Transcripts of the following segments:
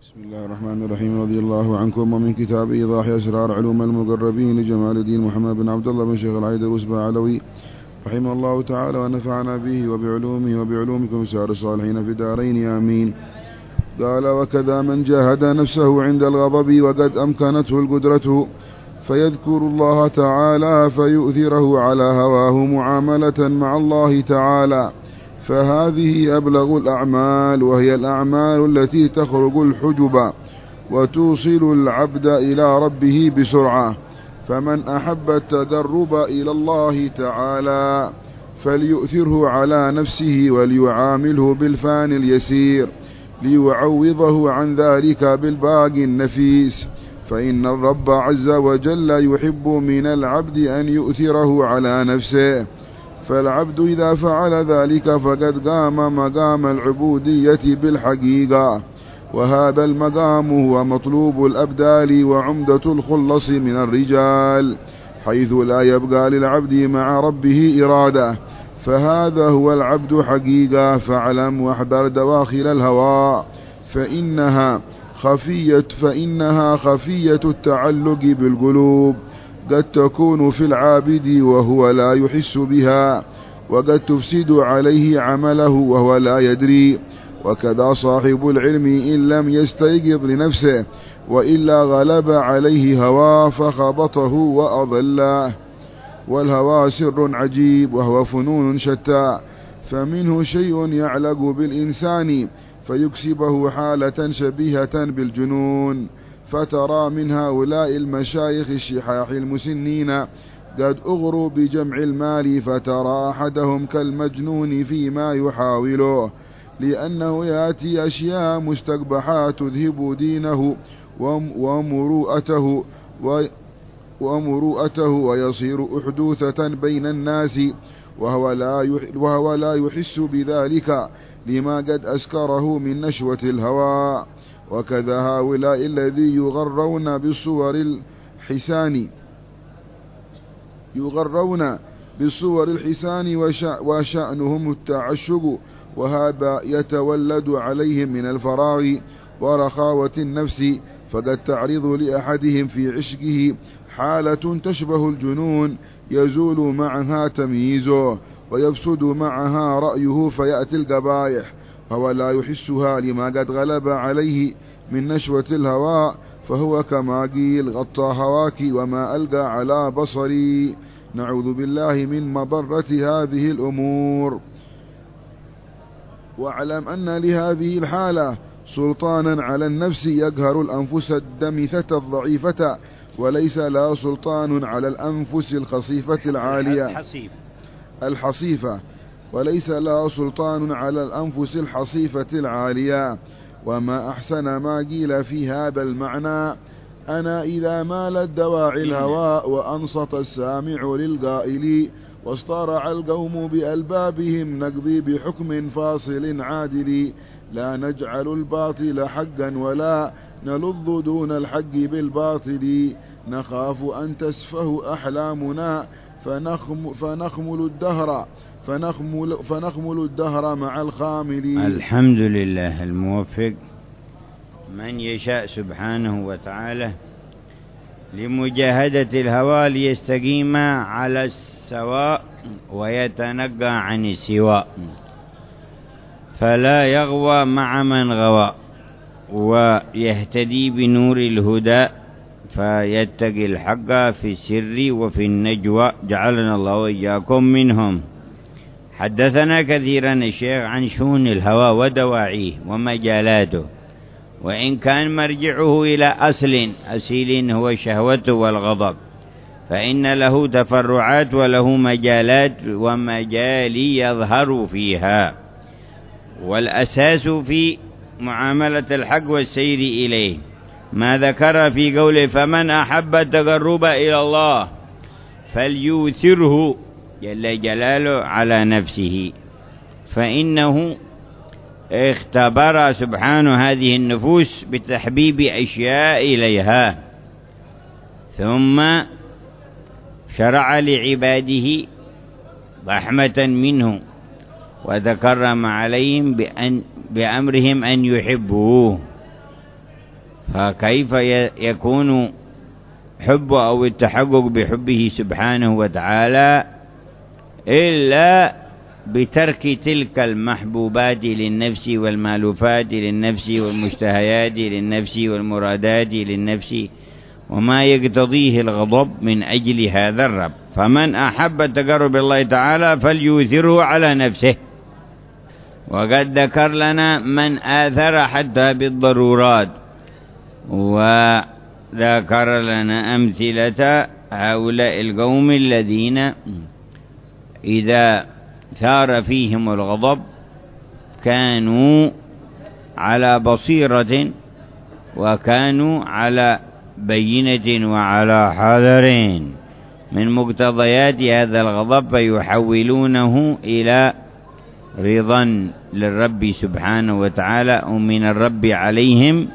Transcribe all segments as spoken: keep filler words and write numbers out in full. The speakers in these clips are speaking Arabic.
بسم الله الرحمن الرحيم. رضي الله عنكم. ومن كتاب إيضاح أسرار علوم المقربين لجمال الدين محمد بن عبد الله بن شيخ العيد العلوي رحمه الله تعالى ونفعنا به وبعلومه وبعلومكم سائر الصالحين في الدارين آمين. قال: وكذا من جاهد نفسه عند الغضب وقد أمكنته القدرة فيذكر الله تعالى فيؤثره على هواه معاملة مع الله تعالى، فهذه أبلغ الأعمال، وهي الأعمال التي تخرج الحجب وتوصل العبد إلى ربه بسرعة. فمن أحب التقرب إلى الله تعالى فليؤثره على نفسه وليعامله بالفان اليسير ليعوضه عن ذلك بالباقي النفيس، فإن الرب عز وجل يحب من العبد أن يؤثره على نفسه، فالعبد إذا فعل ذلك فقد قام مقام العبودية بالحقيقة، وهذا المقام هو مطلوب الأبدال وعمدة الخلص من الرجال، حيث لا يبقى للعبد مع ربه إرادة، فهذا هو العبد حقيقة. فاعلم واحذر دواخل الهوى فإنها خفية فإنها خفية التعلق بالقلوب، قد تكون في العابد وهو لا يحس بها، وقد تفسد عليه عمله وهو لا يدري. وكذا صاحب العلم إن لم يستيقظ لنفسه وإلا غلب عليه هواه فخبطه وأضله. والهوى سر عجيب وهو فنون شتى، فمنه شيء يعلق بالإنسان فيكسبه حالة شبيهة بالجنون، فترى من هؤلاء المشايخ الشحاح المسنين قد أغروا بجمع المال، فترى أحدهم كالمجنون فيما يحاوله، لأنه يأتي أشياء مستقبحات تذهب دينه ومروءته ومروءته ويصير أحدوثة بين الناس، وهو لا وهو لا يحس بذلك لما قد أسكره من نشوة الهوى. وكذا هؤلاء الذي يغرون بالصور الحسان يغرون بالصور الحسان وشأنهم التعشق، وهذا يتولد عليهم من الفراغ ورخاوة النفس، فقد تعرض لأحدهم في عشقه حالة تشبه الجنون يزول معها تمييزه ويفسد معها رأيه فيأتي القبائح، هو لا يحسها لما قد غلب عليه من نشوة الهواء، فهو كما قيل: غطى هواك وما ألقى على بصري. نعوذ بالله من مضرة هذه الأمور. واعلم أن لهذه الحالة سلطانا على النفس يقهر الأنفس الدمثة الضعيفة، وليس لها سلطان على الأنفس الخصيفة العالية الحصيفة وليس لها سلطان على الأنفس الحصيفة العالية. وما أحسن ما قيل في هذا المعنى: أنا إذا مالت دواعي الهواء وأنصت السامع للقائل واصطرع القوم بألبابهم نقضي بحكم فاصل عادل، لا نجعل الباطل حقا ولا نلظ دون الحق بالباطل، نخاف أن تسفه أحلامنا فنخم فنخمل الدهر فنخمل, فنخمل الدهر مع الخامل. الحمد لله الموفق من يشاء سبحانه وتعالى لمجاهدة الهوى ليستقيم على السواء ويتنقى عن السواء، فلا يغوى مع من غوى، ويهتدي بنور الهدى فيتقي الحق في السر وفي النجوى، جعلنا الله وإياكم منهم. حدثنا كثيرا الشيخ عن شؤون الهوى ودواعيه ومجالاته، وإن كان مرجعه إلى أصل أصيل هو الشهوة والغضب، فإن له تفرعات وله مجالات ومجال يظهر فيها، والأساس في معاملة الحق والسير إليه ما ذكر في قوله: فمن أحب التقرب إلى الله فليؤثره جل جلاله على نفسه، فإنه اختبر سبحانه هذه النفوس بتحبيب أشياء إليها، ثم شرع لعباده رحمة منه وتكرم عليهم بأن بأمرهم أن يحبوه، فكيف يكون حب أو التحقق بحبه سبحانه وتعالى إلا بترك تلك المحبوبات للنفس والمالوفات للنفس والمشتهيات للنفس والمرادات للنفس وما يقتضيه الغضب من أجل هذا الرب. فمن أحب التقرب الله تعالى فليؤثره على نفسه. وقد ذكر لنا من آثر حتى بالضرورات، وذكر لنا أمثلة هؤلاء القوم الذين إذا ثار فيهم الغضب كانوا على بصيرة وكانوا على بينة وعلى حذر من مقتضيات هذا الغضب، فيحولونه إلى رضا للرب سبحانه وتعالى ومن الرب عليهم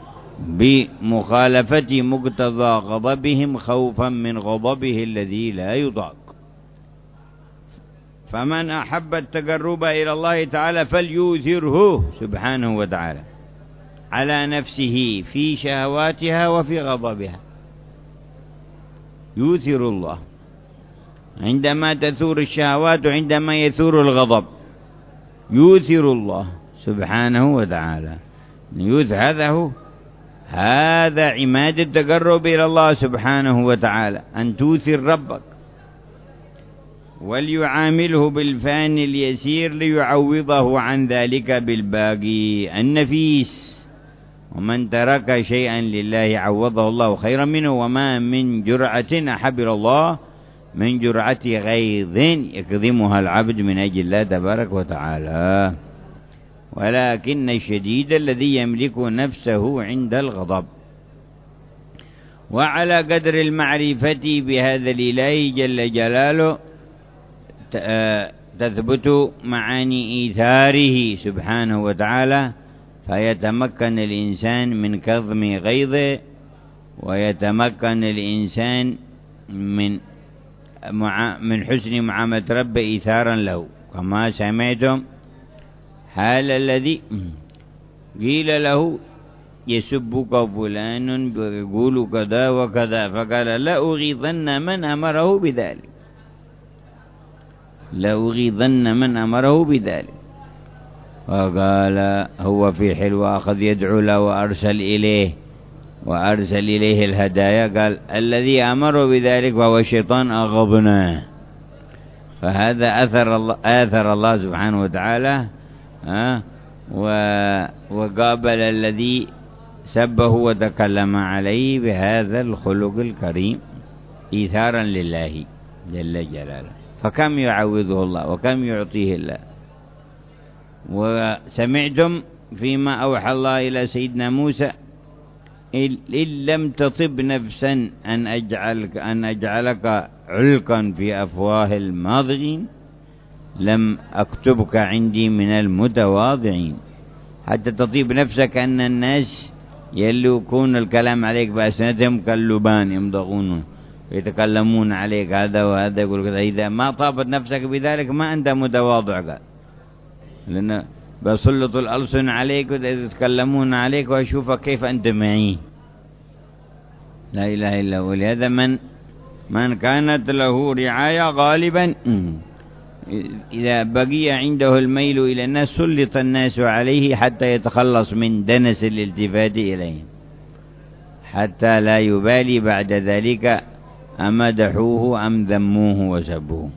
بمخالفة مقتضى غضبهم خوفا من غضبه الذي لا يطاق. فمن أحب التقرب إلى الله تعالى فليؤثره سبحانه وتعالى على نفسه في شهواتها وفي غضبها. يؤثر الله عندما تثور الشهوات وعندما يثور الغضب، يؤثر الله سبحانه وتعالى. هذا هو هذا عماد التقرب إلى الله سبحانه وتعالى، أن تؤثر ربك وليعامله بالفان اليسير ليعوضه عن ذلك بالباقي النفيس. ومن ترك شيئا لله عوضه الله خيرا منه، وما من جرعة أحب إلى الله من جرعة غيظ يكظمها العبد من أجل الله تبارك وتعالى. ولكن الشديد الذي يملك نفسه عند الغضب. وعلى قدر المعرفة بهذا الإله جل جلاله تثبت معاني إيثاره سبحانه وتعالى، فيتمكن الإنسان من كظم غيظه، ويتمكن الإنسان من من حسن معاملة ربه إيثارا له. كما سمعتم حال الذي قيل له يسبك فلان ويقول كذا وكذا، فقال لا أغيظن من أمره بذلك، لا أغيظن من أمره بذلك. وقال هو في حلوة أخذ يدعو له وأرسل إليه وأرسل إليه الهدايا، قال الذي أمر بذلك وهو الشيطان أغضناه. فهذا أثر الله, آثر الله سبحانه وتعالى أه وقابل الذي سبه وتكلم عليه بهذا الخلق الكريم إيثارا لله جل جلاله. فكم يعوضه الله وكم يعطيه الله. وسمعتم فيما أوحى الله إلى سيدنا موسى إن لم تطب نفسا أن أجعلك, أن أجعلك علقا في أفواه الماضغين لم أكتبك عندي من المتواضعين. حتى تطيب نفسك أن الناس يلوكون الكلام عليك بأسنتهم كاللبان يمضغون يتكلمون عليك هذا وهذا، يقول كذا. إذا ما طابت نفسك بذلك ما أنت متواضع، قال لأن بسلط الألسن عليك ويتكلمون عليك وأشوفك كيف أنت معي. لا إله إلا هو. ولهذا من من كانت له رعاية غالبا إذا بقي عنده الميل إلى الناس سلط الناس عليه حتى يتخلص من دنس الالتفات إليه، حتى لا يبالي بعد ذلك أمدحوه أم ذموه وسبوه.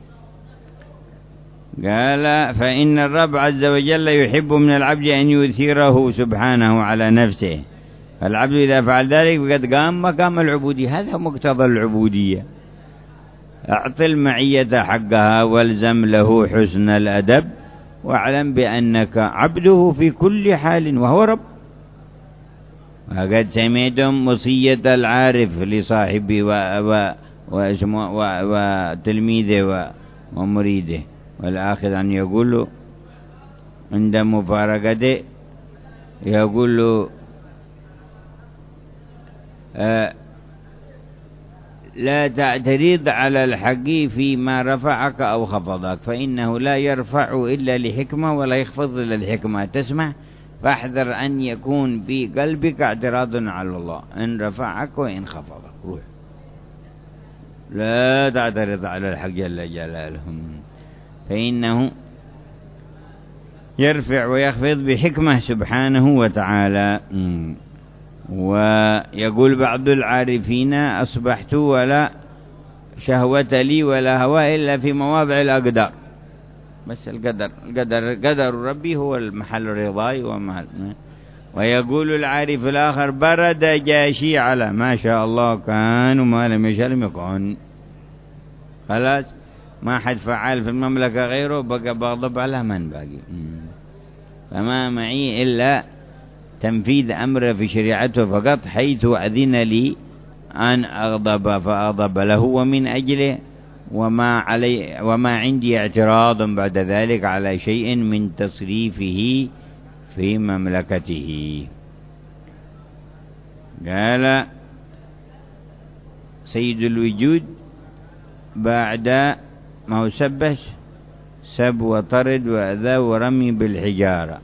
قال فإن الرب عز وجل يحب من العبد أن يؤثره سبحانه على نفسه، فالعبد إذا فعل ذلك فقد قام مقام العبودية. هذا مقتضى العبودية. أعط المعية حقها والزم له حسن الأدب، واعلم بأنك عبده في كل حال وهو رب. وقد سمعتم وصية العارف لصاحبه وتلميذه ومريده والآخذ أن يقول له عند مفارقته يقول له آه لا تعترض على الحق فيما رفعك أو خفضك، فإنه لا يرفع إلا لحكمة ولا يخفض إلا لحكمة. تسمع فاحذر أن يكون في قلبك اعتراض على الله، إن رفعك وإن خفضك روح، لا تعترض على الحق جل جلاله، فإنه يرفع ويخفض بحكمة سبحانه وتعالى. ويقول بعض العارفين: أصبحت ولا شهوة لي ولا هوى إلا في مواضع الأقدار. بس القدر القدر قدر ربي هو المحل رضاي ومحل. ويقول العارف الآخر: برد جاشي على ما شاء الله كان وما لم يشاء لم يكن. خلاص ما حد فعال في المملكة غيره، بقى بغضب على من باقي. فما معي إلا تنفيذ أمر في شريعته فقط، حيث أذن لي أن أغضب فأغضب له ومن أجله، وما علي وما عندي اعتراض بعد ذلك على شيء من تصريفه في مملكته. قال سيد الوجود بعد ما هو سبش سب وطرد وأذى ورمي بالحجارة.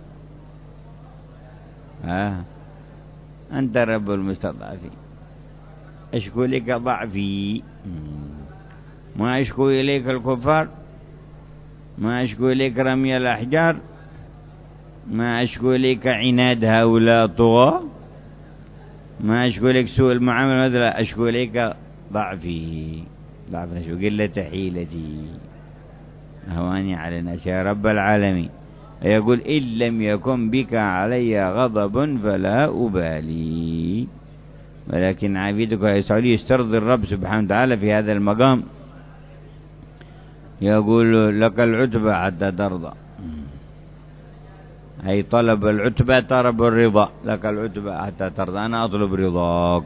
آه. أنت رب المستضعفين، أشكو لك ضعفي، ما أشكو إليك الكفار، ما أشكو إليك رمي الأحجار، ما أشكو إليك عناد هؤلاء طغى، ما أشكو إليك سوء المعاملة، لا أشكو إليك ضعفي، ضعف نشو قلة حيلتي، أهواني على الناس يا رب العالمين. يقول: إن لم يكن بك علي غضب فلا أبالي. ولكن عبيدك يسعى يسترضي الرب سبحانه وتعالى في هذا المقام، يقول: لك العتبى حتى ترضى، أي طلب العتبى طلب الرضا، لك العتبى حتى ترضى، أنا أطلب رضاك.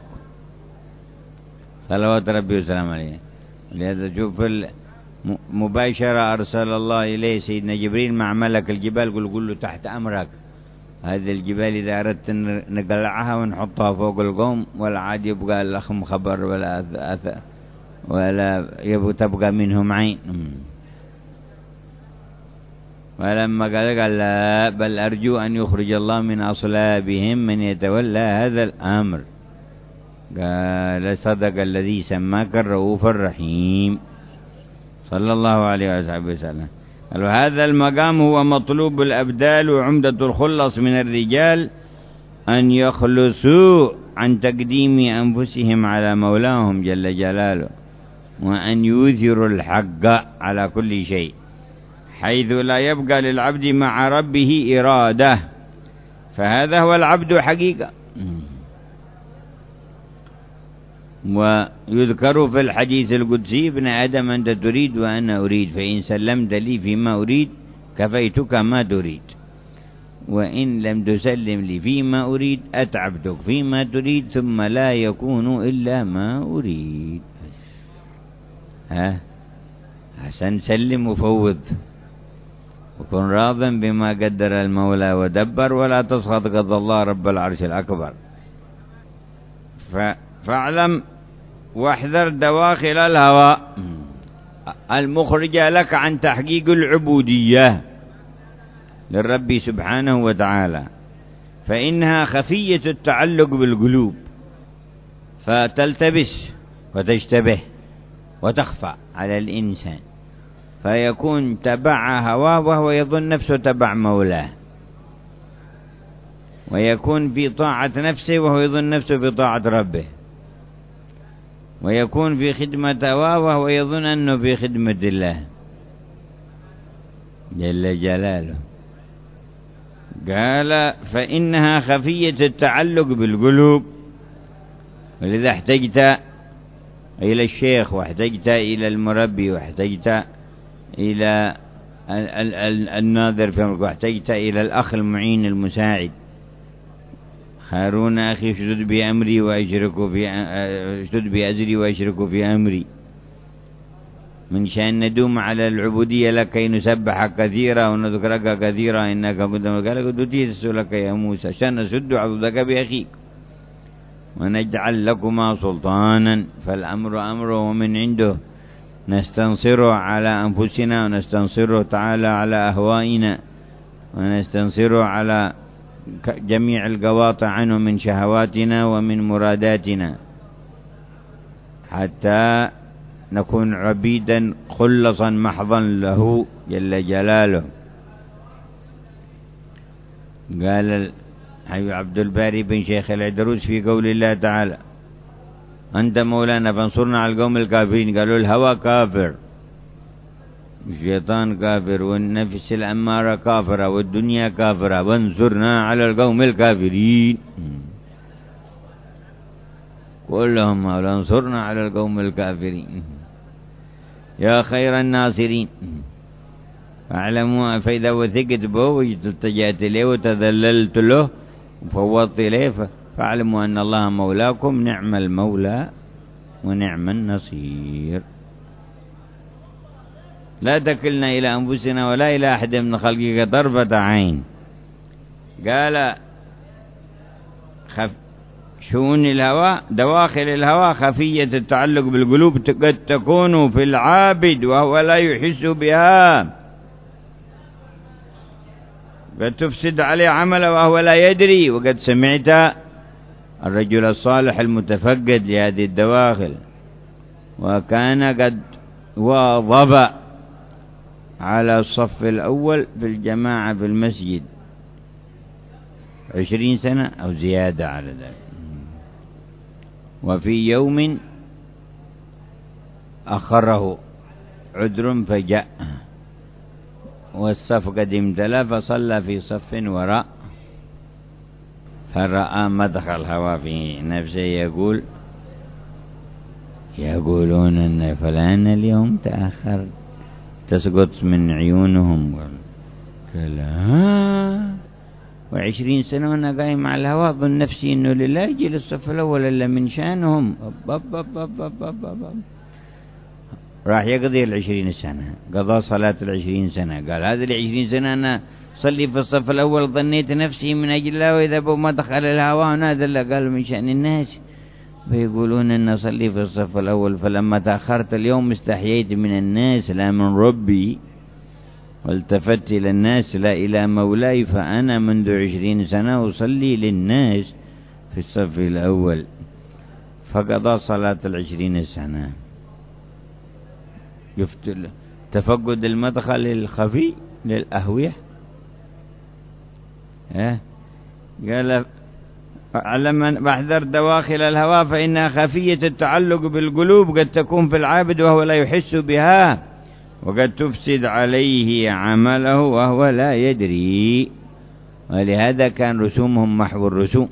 صلوات ربي وسلام عليه. لهذا شوف مباشرة أرسل الله إليه سيدنا جبريل مع ملك الجبال، قل قل له تحت أمرك، هذه الجبال إذا أردت نقلعها ونحطها فوق القوم ولا عاد يبقى الأخم خبر ولا أثر ولا يبقى تبقى منهم عين. ولما قال قال لا، بل أرجو أن يخرج الله من أصلابهم من يتولى هذا الأمر. قال: صدق الذي سماك الرؤوف الرحيم، صلى الله عليه وسلم. قال: هذا المقام هو مطلوب الأبدال وعمدة الخلص من الرجال، أن يخلصوا عن تقديم أنفسهم على مولاهم جل جلاله، وأن يؤثروا الحق على كل شيء، حيث لا يبقى للعبد مع ربه إرادة، فهذا هو العبد حقيقة. ويذكر في الحديث القدسي: ابن آدم أنت تريد وأنا أريد، فإن سلمت لي فيما أريد كفيتك ما تريد، وإن لم تسلم لي فيما أريد أتعبتك فيما تريد، ثم لا يكون إلا ما أريد. ها حسن، سلم وفوض، وكن راضا بما قدر المولى ودبر، ولا تسخط قضى الله رب العرش الأكبر. فاعلم واحذر دواخل الهوى المخرجة لك عن تحقيق العبودية للرب سبحانه وتعالى، فإنها خفية التعلق بالقلوب، فتلتبس وتشتبه وتخفى على الإنسان، فيكون تبع هواه وهو يظن نفسه تبع مولاه، ويكون في طاعة نفسه وهو يظن نفسه في طاعة ربه، ويكون في خدمة هواه وهو يظن أنه في خدمة الله جل جلاله. قال: فإنها خفية التعلق بالقلوب، ولذا احتجت إلى الشيخ، واحتجت إلى المربي، واحتجت إلى الناظر في أمرك، واحتجت إلى الأخ المعين المساعد. هارون أخي اشدد بأمري وأشرك في اشدد بأزري وأشرك في أمري، من شأن ندوم على العبودية لك كي نسبحك كثيرا ونذكرك كثيرا إنك كنت. قال: قد أوتيت لك يا موسى عشان نسد عضدك بأخيك ونجعل لكما سلطانا، فالأمر أمره ومن عنده، نستنصره على أنفسنا ونستنصره تعالى على أهوائنا ونستنصره على جميع القواطع عنه من شهواتنا ومن مراداتنا، حتى نكون عبيدا خلصا محضا له جل جلاله. قال حبيب عبد الباري بن شيخ العدروس في قول الله تعالى: أنت مولانا فانصرنا على القوم الكافرين. قالوا الهوى كافر، الشيطان كافر، والنفس الأمارة كافرة، والدنيا كافرة، وانصرنا على القوم الكافرين. كلهم مولا انصرنا على القوم الكافرين يا خير الناصرين. فاعلموا فإذا وثقت به والتجأت إليه وتذللت له وفوضت إليه فاعلموا أن الله مولاكم، نعم المولى ونعم النصير. لا تكلنا إلى أنفسنا ولا إلى أحد من خلقك طرفة عين. قال خف شؤون الهوى، دواخل الهوى خفية التعلق بالقلوب قد تكون في العابد وهو لا يحس بها، قد تفسد عليه عمله وهو لا يدري. وقد سمعت الرجل الصالح المتفقد لهذه الدواخل، وكان قد واظب على الصف الأول في الجماعة في المسجد عشرين سنة أو زيادة على ذلك. وفي يوم أخره عذر فجاء والصف قد امتلأ فصلى في صف وراء، فرأى مدخل الهوى في نفسه يقول: يقولون أن فلان اليوم تأخر، تسقط من عيونهم. كلا وعشرين سنة وأنا قايم مع الهواء ظن نفسي إنه لله يجي للصف الأول إلا من شانهم. أب أب أب أب أب أب. راح يقضي العشرين سنة، قضى صلاة العشرين سنة. قال هذه العشرين سنة أنا صلي في الصف الأول ظنيت نفسي من أجل الله، وإذا ما دخل الهواء نادل قال من شأن الناس فيقولون أن صلي في الصف الأول، فلما تأخرت اليوم استحييت من الناس لا من ربي، والتفت إلى الناس لا إلى مولاي، فأنا منذ عشرين سنة أصلي للناس في الصف الأول. فقضى صلاة العشرين سنة. تفقد المدخل الخفي للأهوية. اه قال: علما بحذر دواخل الهوى فإنها خفية التعلق بالقلوب قد تكون في العابد وهو لا يحس بها، وقد تفسد عليه عمله وهو لا يدري. ولهذا كان رسومهم محو الرسوم.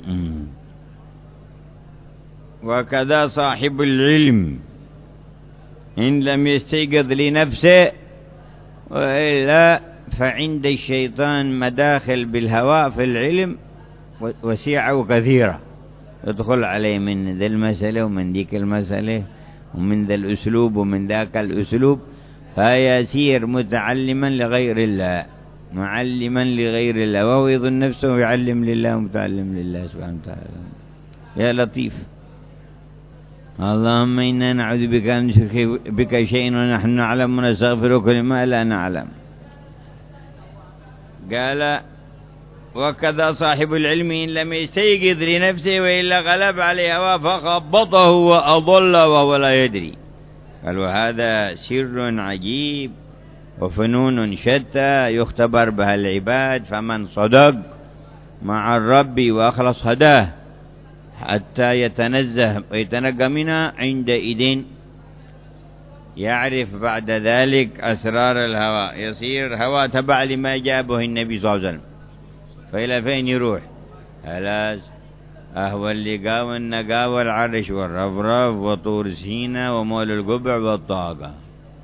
وكذا صاحب العلم إن لم يستيقظ لنفسه، وإلا فعند الشيطان مداخل بالهواء في العلم وسيعة وكثيرة، يدخل عليه من ذا المسألة ومن ذيك المسألة ومن ذا الأسلوب ومن ذاك الأسلوب، فيسير متعلما لغير الله معلما لغير الله، وهو يظن نفسه يعلم لله ومتعلم لله سبحانه وتعالى. يا لطيف. اللهم إنا نعوذ بك أن نشرك بك شيء ونحن نعلم ونستغفرك لما لا نعلم. قال: وكذا صاحب العلم إن لم يستيقظ لنفسه وإلا غلب عليه هواه فخبطه وأضل وهو لا يدري. قال: وهذا سر عجيب وفنون شتى يختبر بها العباد، فمن صدق مع الرب وأخلص هداه حتى يتنزه ويتنقى منها عندئذ يعرف بعد ذلك أسرار الهوى، يصير هوى تبع لما جابه النبي صلى الله عليه وسلم. فإلى فين يروح؟ خلاص أهوى اللقاء والنقاء والعرش والرفرف وطور سينا ومول القبع والطاقة.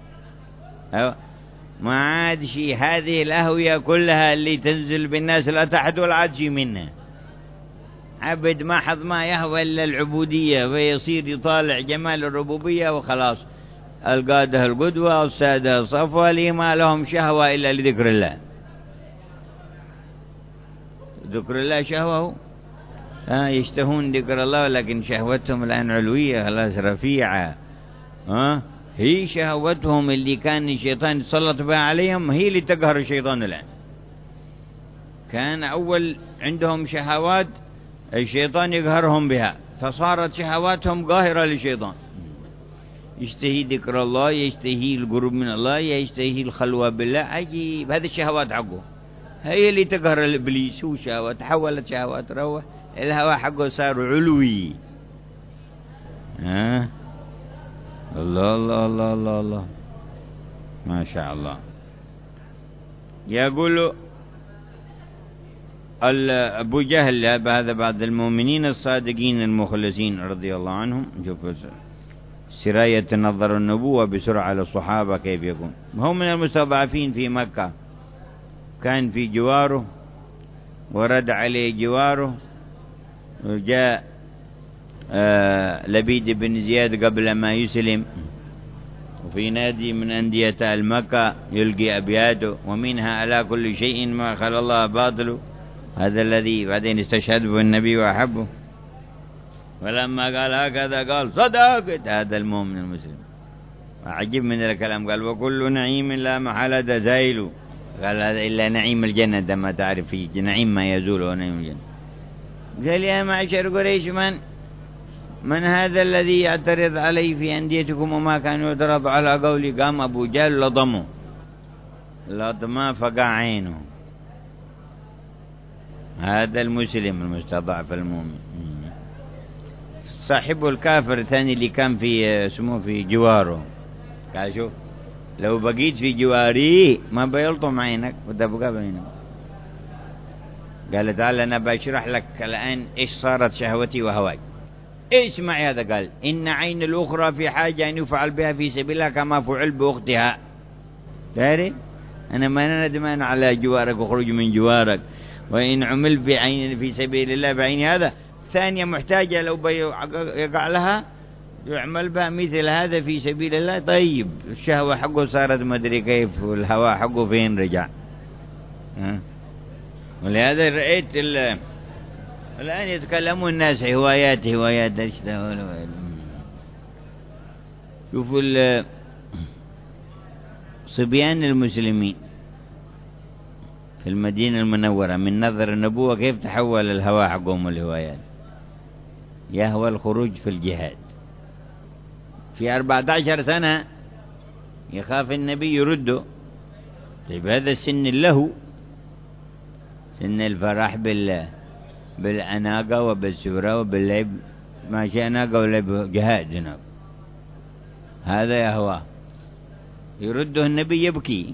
ما عاد شيء، هذه الأهوية كلها اللي تنزل بالناس لا تحت ولا عاد شيء منها. عبد ما حظ ما يهوى إلا العبودية، ويصير يطالع جمال الربوبية وخلاص. القادة القدوة والسادة الصفوة لي ما لهم شهوة إلا لذكر الله. ذكر الله شهوة، آه يشتهون ذكر الله ولكن شهوتهم الآن علوية خلاص رفيعة. آه هي شهوتهم اللي كان الشيطان يتسلط بها عليهم هي اللي تقهر الشيطان الآن. كان أول عندهم شهوات الشيطان يقهرهم بها، فصارت شهواتهم قاهرة للشيطان، يشتهي ذكر الله، يشتهي القرب من الله، يشتهي الخلوة بالله. عجيب، هذه الشهوات حقه هي اللي تقهر الإبليس. هو شهوات تحولت شهوات روح، الهوى حقه صار علوي. ها الله الله الله الله الله ما شاء الله. يقول أبو جهل هذا بعض المؤمنين الصادقين المخلصين رضي الله عنهم. شوف سراية نظر النبوة بسرعة للصحابة كيف يكون. هم من المستضعفين في مكة، كان في جواره ورد عليه جواره، وجاء آه لبيد بن زياد قبل ما يسلم، وفي نادي من أندية المكة يلقي أبياته، ومنها على كل شيء ما خلى الله باطل، هذا الذي بعدين استشهد به النبي وأحبه. ولما قال هكذا قال صدقت، هذا المؤمن المسلم. وعجب من الكلام، قال وكل نعيم لا محالة زايل، قال هذا إلا نعيم الجنة، دم تعرف في نعيم ما يزول ونعيم الجنة. قال يا معشر قريش، من من هذا الذي يعترض علي في أنديتكم وما كان يعترض على قولي؟ قام أبو جهل لضمه لضما فقع عينه. هذا المسلم المستضعف المؤمن. صاحبه الكافر الثاني اللي كان في اسمه في جواره قال شوف لو بقيت في جواري ما بيلطم عينك وتبقى بينك. قال تعالى أنا بشرح لك الآن إيش صارت شهوتي وهواي. إيش معي هذا؟ قال إن عين الأخرى في حاجة أن يفعل بها في سبيل الله كما فعل بأختها. تاري أنا ما ندمان على جوارك وخروج من جوارك، وإن عمل بعين في سبيل الله بعين هذا. ثانية محتاجة لو يقع لها يعمل بها مثل هذا في سبيل الله. طيب الشهوة حقه صارت مدري كيف، والهواء حقه فين رجع. ها؟ ولهذا رأيت الآن يتكلمون الناس هوايات هوايات. شوفوا صبيان المسلمين في المدينة المنورة من نظر النبوة كيف تحول الهواء حقهم الهوايات. يهوى الخروج في الجهاد في أربعة عشر سنة، يخاف النبي يرده. طيب هذا السن له سن الفرح بال بالأناقة وبالسورة وباللعب، ماشي أناقة ولعب جهاد هناك. هذا يهوى يرده النبي يبكي.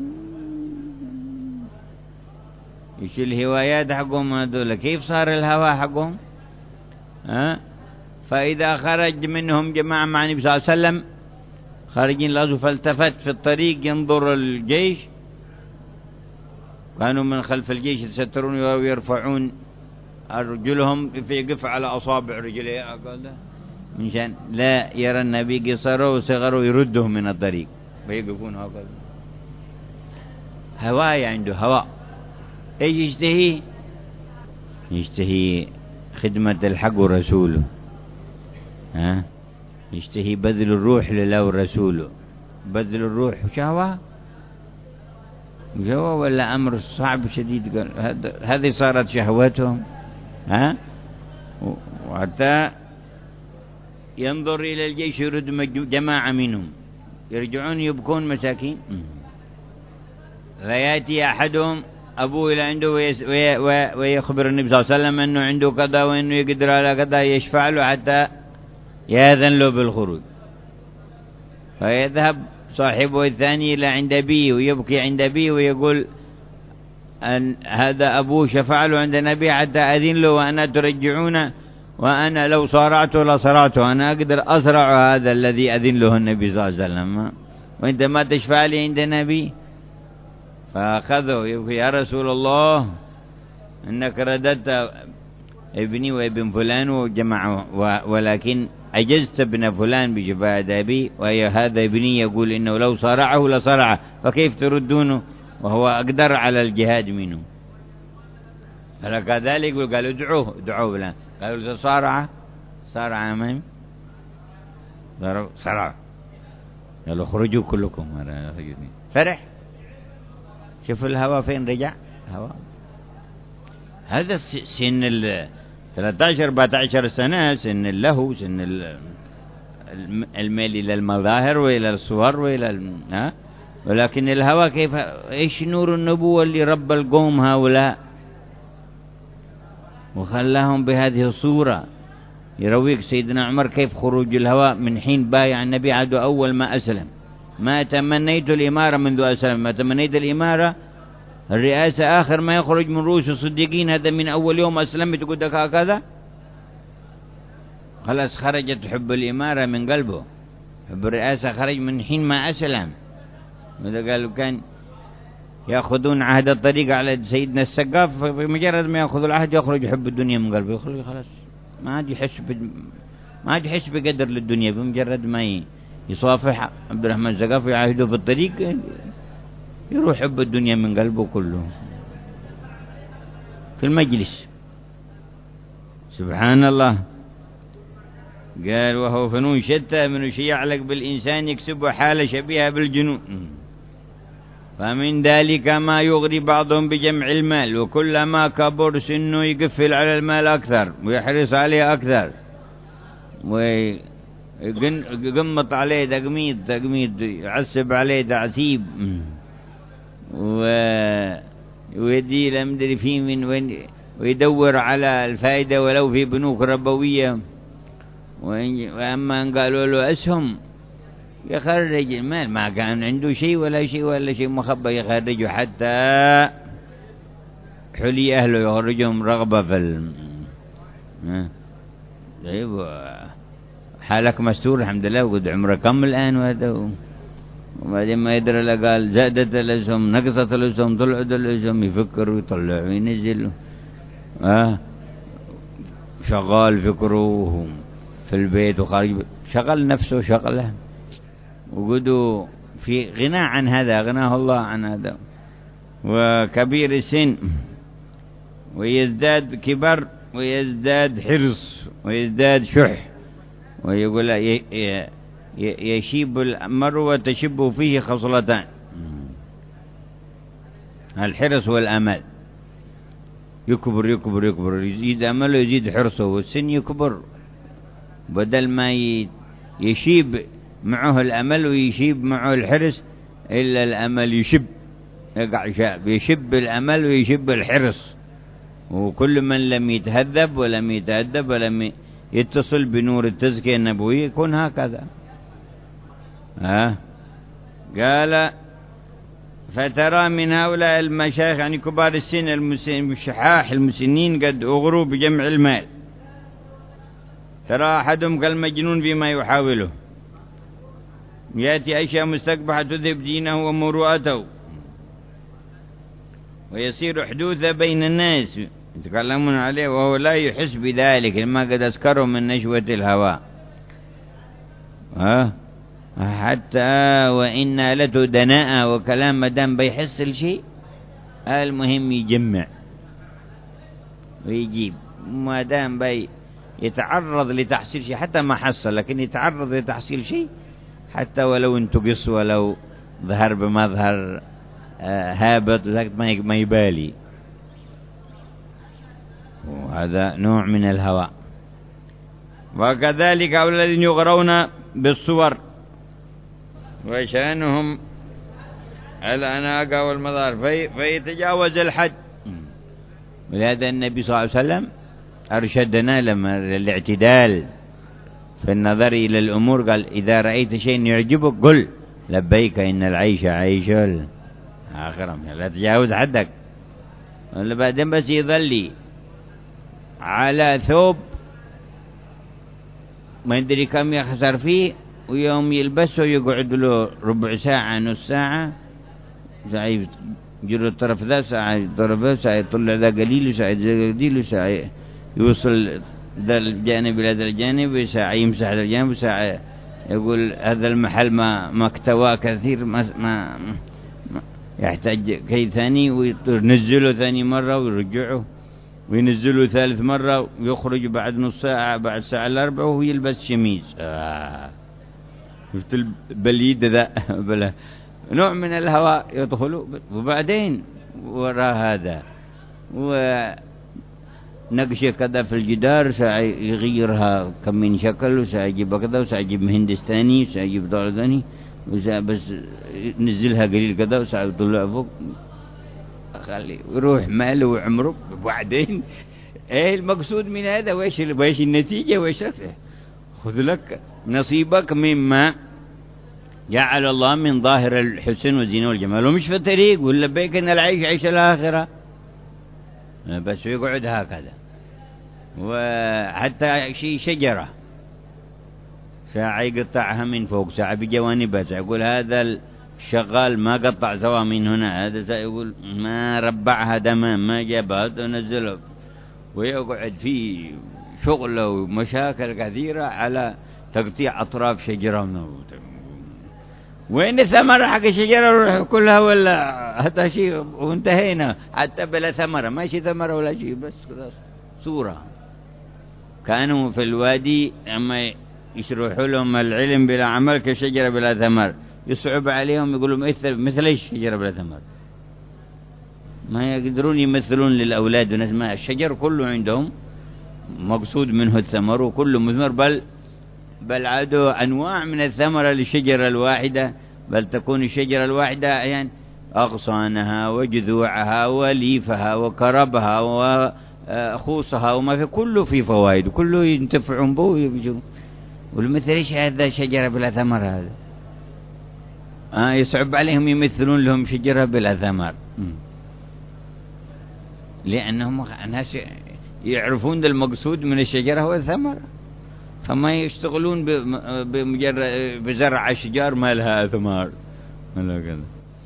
إيش الهوايات حقهم هذول؟ كيف صار الهوى حقهم؟ ها؟ فإذا خرج منهم جماعة مع النبي صلى الله عليه وسلم خارجين لازم، فالتفت في الطريق ينظر الجيش، كانوا من خلف الجيش يتسترون ويرفعون أرجلهم في قف على أصابع رجليه من شان لا يرى النبي قصره وصغره يردهم من الطريق، ويقفون هكذا. هواية عنده هواء. ايش يشتهي؟ يشتهي خدمة الحق ورسوله. ها؟ يشتهي بذل الروح لله ورسوله. بذل الروح شهوة شهوة ولا أمر صعب شديد؟ هذه صارت شهوتهم. ها؟ وحتى ينظر إلى الجيش يرد جماعة منهم يرجعون يبكون مساكين. فيأتي أحدهم أبوه إلى عنده ويخبر النبي صلى الله عليه وسلم أنه عنده كذا وأنه يقدر على كذا، يشفع له حتى يأذن له بالخروج. فيذهب صاحبه الثاني إلى عند أبيه ويبكي عند أبيه ويقول أن هذا أبوه شفع له عند النبي حتى أذن له وأنا ترجعون، وأنا لو صارعته لصرعته، أنا أقدر أسرع هذا الذي أذن له النبي صلى الله عليه وسلم، وأنت ما تشفع لي عند النبي. فأخذه يبكي يا رسول الله إنك رددت ابني وابن فلان وجمعه، ولكن أجزت ابن فلان بشفاعة أبي، وهذا ابني يقول إنه لو صارعه لصرعه، فكيف تردونه وهو أقدر على الجهاد منه؟ فكذلك قالوا ادعوه ادعوه له. قالوا صارعه صارعه مهم صارعه، قالوا خرجوا كلكم. فرح. شوف الهوى فين رجع. هوى هذا سن ال ثلاثة عشر أربعة عشر سنة، سن اللهو، سن الميل إلى المظاهر وإلى الصور وإلى ها. ولكن الهوى كيف، إيش نور النبوة اللي رب القوم هؤلاء وخلاهم بهذه الصورة. يرويك سيدنا عمر كيف خروج الهوى من حين بايع النبي عدو أول ما أسلم. ما تمنيت الإمارة منذ أسلم، ما تمنيت الإمارة الرئاسة آخر ما يخرج من رؤوس الصديقين، هذا من أول يوم أسلمت تقول لك هكذا. خلاص خرجت حب الإمارة من قلبه، حب الرئاسة خرج من حين ما أسلم. وإذا قالوا كان يأخذون عهد الطريق على سيدنا السقاف، بمجرد ما يأخذ العهد يخرج حب الدنيا من قلبه، يخرج خلاص ما عاد يحس ب... ما عاد يحس بقدر للدنيا. بمجرد ما يصافح عبد الرحمن السقاف ويعاهده في الطريق يروح حب الدنيا من قلبه كله في المجلس. سبحان الله. قال وهو فنون شتى، من شيء يعلق بالإنسان يكسب حالة شبيهة بالجنون. فمن ذلك ما يغري بعضهم بجمع المال، وكلما كبر سنه يقفل على المال أكثر ويحرص عليه أكثر ويقمط عليه تقميط تقميط، يعسب عليه تعسيب، ويدي لمدري فيه من وين، ويدور على الفائدة ولو في بنوك ربوية. وأما أن قالوا له أسهم يخرج المال، ما كان عنده شيء ولا شيء ولا شيء مخبى يخرجه، حتى حلي أهله يخرجهم رغبة في ال... طيب حالك مستور الحمد لله، وقد عمره كم الآن وهذا. وبعدين ما يدري لا قال زادت الأسهم نقصت الأسهم طلعت الأسهم، يفكر ويطلع وينزل. آه شغال فكره في البيت وخارج، شغل نفسه شغله، وقدوا في غنى عن هذا، غناه الله عن هذا. وكبير السن ويزداد كبر ويزداد حرص ويزداد شح، ويقول يشيب المرء وتشب فيه خصلتان، الحرص والأمل. يكبر يكبر يكبر يزيد أمله يزيد حرصه، والسن يكبر بدل ما يشيب معه الأمل ويشيب معه الحرص، إلا الأمل يشب، يقع شاب يشب الأمل ويشب الحرص. وكل من لم يتهذب ولم يتأدب ولم يتصل بنور التزكية النبوية يكون هكذا. ها قال فترى من هؤلاء المشايخ يعني كبار السن المشحاح المسنين قد أغروا بجمع المال، ترى أحدهم كالمجنون فيما يحاوله، يأتي أشياء مستقبحة تذهب دينه ومروءته، ويصير حدوثا بين الناس يتكلمون عليه وهو لا يحس بذلك لما قد أسكره من نشوة الهواء. ها حتى وإن آلته دناء وكلام مدام بيحس الشيء، المهم يجمع ويجيب، ما دام بي يتعرض لتحصيل شيء حتى ما حصل، لكن يتعرض لتحصيل شيء حتى ولو انتقص ولو ظهر بمظهر هابط ما يبالي. وهذا نوع من الهوى. وكذلك أولئك الذين يغرون بالصور وشأنهم الأناقة والمظاهر في فيتجاوز الحد. ولهذا النبي صلى الله عليه وسلم أرشدنا لما الاعتدال في النظر إلى الأمور، قال إذا رأيت شيء يعجبك قل لبيك إن العيش عيش آخرا، لا تجاوز حدك. ولا بعدين بس يظلي على ثوب ما يدري كم يخسر فيه، ويوم يلبسه يقعد له ربع ساعة نص ساعة، ساعة يجر الطرف ذا، ساعة الطرف ذا، ساعة يطلع ذا قليل، ساعة ذا قليل، ساعة يوصل ذا الجانب إلى ذا الجانب، ساعة يمسح ذا الجانب، ساعة يقول هذا المحل ما ما اكتوى كثير، ما, ما, ما يحتاج كي ثاني، وينزله ثاني مرة ويرجعه، وينزله ثالث مرة، ويخرج بعد نص ساعة بعد ساعة الأربعة وهو يلبس شميز. آه. شفت البليد ذا بلا نوع من الهواء يدخل. وبعدين وراء هذا نقشة كذا في الجدار سيغيرها كم من شكل، وسيجيب كذا، وسيجيب مهندستاني، وسيجيب ضغطاني، بس نزلها قليل كذا وسيطلع فوق، خلي يروح ماله وعمره. وبعدين ايه المقصود من هذا؟ وإيش وإيش النتيجة وإيش رفعه؟ خذ لك نصيبك مما جعل الله من ظاهر الحسن والزينة والجمال، ومش في الطريق ولا بيك ان العيش عيش الآخرة، بس يقعد هكذا. وحتى شيء شجرة ساعة يقطعها من فوق، ساعة بجوانبها، ساعة يقول هذا الشغال ما قطع سوا من هنا، هذا ساعة يقول ما ربعها تمام، ما جابها ونزله، ويقعد في شغل ومشاكل كثيرة على تقطيع أطراف شجرة. وين الثمرة حق الشجرة كلها؟ ولا هذا شيء وانتهينا حتى بلا ثمرة، ماشي ثمرة ولا شيء، بس صورة. كانوا في الوادي أما يشرحوا لهم العلم بلا عمل كشجرة بلا ثمر، يصعب عليهم يقولوا مثل مثل الشجرة بلا ثمر، ما يقدرون يمثلون للأولاد وناس. ما الشجر كله عندهم مقصود منه الثمر وكله مثمر، بل بل عادوا أنواع من الثمرة للشجرة الواحدة، بل تكون الشجرة الواحدة يعني أغصانها وجذوعها وليفها وكربها وخوصها وما في كله في فوائد، وكله ينتفعون به. والمثل إيش هذا شجرة بلا ثمر؟ هذا آه يصعب عليهم يمثلون لهم شجرة بلا ثمر، لأنهم ناس يعرفون المقصود من الشجرة هو الثمر، فما يشتغلون بمجرد بزرع أشجار ما لها ثمار ولا كذا.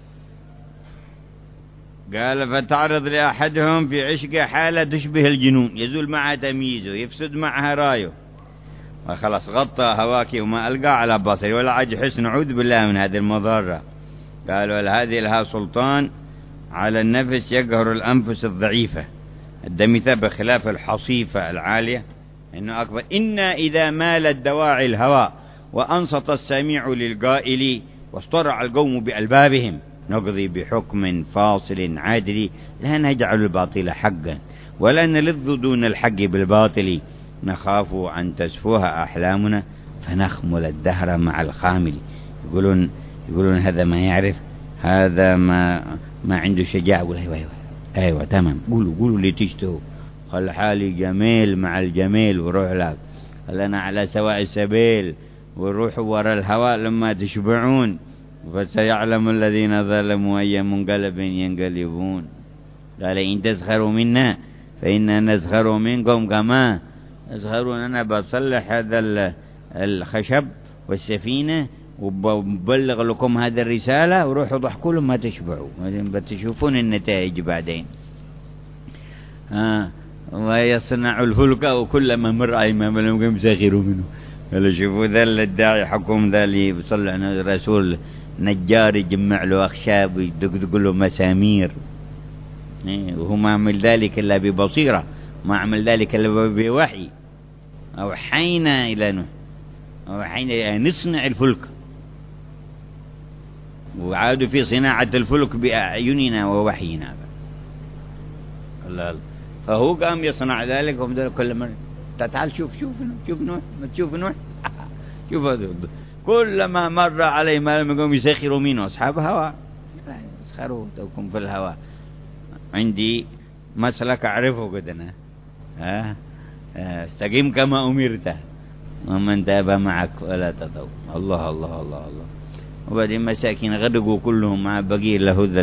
قال فتعرض لأحدهم في عشقه حالة تشبه الجنون، يزول معها تمييزه، يفسد معها رايه، وخلاص غطى هواكي وما ألقى على بصري ولا عاد يحس. نعوذ بالله من هذه المضرة. قالوا هذه لها سلطان على النفس يقهر الأنفس الضعيفة الدمثة بخلاف الحصيفة العالية إنه أكبر. إن إذا مالت دواعي الهوى وأنصت السميع للقائل واصطرع القوم بألبابهم نقضي بحكم فاصل عادل لا نجعل الباطل حقا ولا نلذ دون الحق بالباطل نخاف أن تسفوها أحلامنا فنخمل الدهر مع الخامل. يقولون يقولون هذا ما يعرف، هذا ما ما عنده شجاعة. يقول أيوة أيوة أيوة تمام، قولوا قولوا اللي تشتهوا، خل حالي جميل مع الجميل وروح لك، خلنا على سواء السبيل وروحوا وراء الهواء لما تشبعون فسيعلم الذين ظلموا أي منقلب ينقلبون. قال إن تسخروا منا فإنا نسخر منكم كما تسخرون. أنا بصلح هذا الخشب والسفينة وببلغ لكم هذه الرسالة وروحوا ضحكوا لهم ما تشبعوا، بتشوفون النتائج بعدين. آه ويصنع الفلك وكلما مر أيمام لهم يسخروا منه. قالوا شوفوا ذا الداعي حكم ذا اللي بيصلح رسول نجار يجمع له أخشاب ويدقدق له مسامير، وهو ما عمل ذلك إلا ببصيرة، ما عمل ذلك إلا بوحي. أوحينا إلى نوح، أوحينا نصنع الفلك، وعادوا في صناعة الفلك بأعيننا ووحينا. فهو قام يصنع ذلك وهم كل مرة تعال شوف شوف شوف نوح، ما تشوف نوح شوف هذا كلما مر عليه ما لم يقوم يسخروا منه أصحاب هواء. اسخروا توكم في الهواء. عندي مسلك أعرفه قدنا، ها استقيم كما أمرت ومن تاب معك ولا تطو. الله الله الله الله. وبعدين مساكين غرقوا كلهم مع بقي له ذا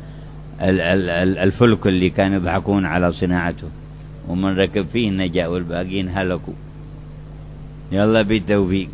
الفلك اللي كانوا يضحكون على صناعته، ومن ركب فيه نجا والباقين هلكوا. يلا بالتوفيق.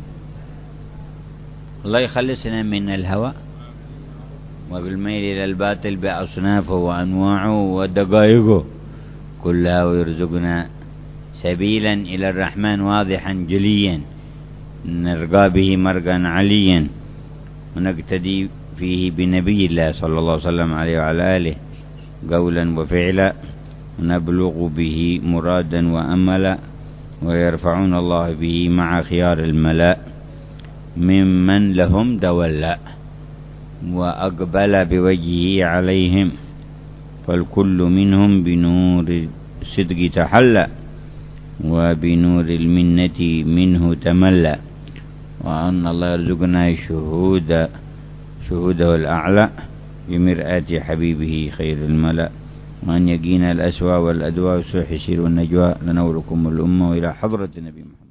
الله يخلصنا من الهوى وبالميل إلى الباطل بأصنافه وأنواعه ودقائقه كلها، ويرزقنا سبيلا إلى الرحمن واضحا جليا نرقى به مرقا عليا، ونقتدي فيه بنبي الله صلى الله عليه وسلم عليه وعلى آله قولا وفعلا، ونبلغ به مرادا وأملا، ويرفعون الله به مع خيار الملأ ممن لهم دولة وأقبل بوجهه عليهم، فالكل منهم بنور الصدق تحلى وبنور المنة منه تملى، وأن الله يرزقنا شهود شهوده الأعلى بمرآة حبيبه خير الملأ، وأن يقينا الأسوى والأدواء والسوء حسير والنجوى لنوركم الأمة وإلى حضرة النبي محمد.